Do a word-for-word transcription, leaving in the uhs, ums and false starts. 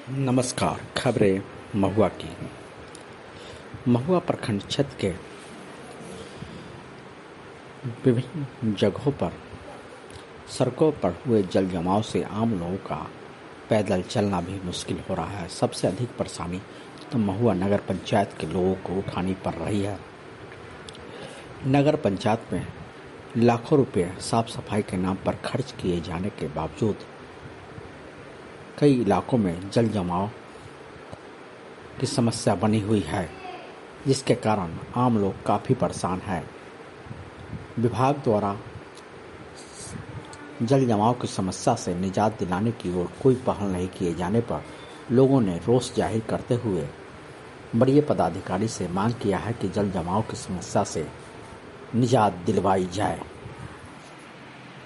नमस्कार। खबरें महुआ की। महुआ प्रखंड क्षेत्र के विभिन्न जगहों पर सड़कों पर हुए जल जमाव से आम लोगों का पैदल चलना भी मुश्किल हो रहा है। सबसे अधिक परेशानी तो महुआ नगर पंचायत के लोगों को उठानी पड़ रही है। नगर पंचायत में लाखों रुपए साफ सफाई के नाम पर खर्च किए जाने के बावजूद कई इलाकों में जल जमाव की समस्या बनी हुई है, जिसके कारण आम लोग काफ़ी परेशान हैं। विभाग द्वारा जल जमाव की समस्या से निजात दिलाने की ओर कोई पहल नहीं किए जाने पर लोगों ने रोष जाहिर करते हुए वरीय पदाधिकारी से मांग किया है कि जल जमाव की समस्या से निजात दिलवाई जाए।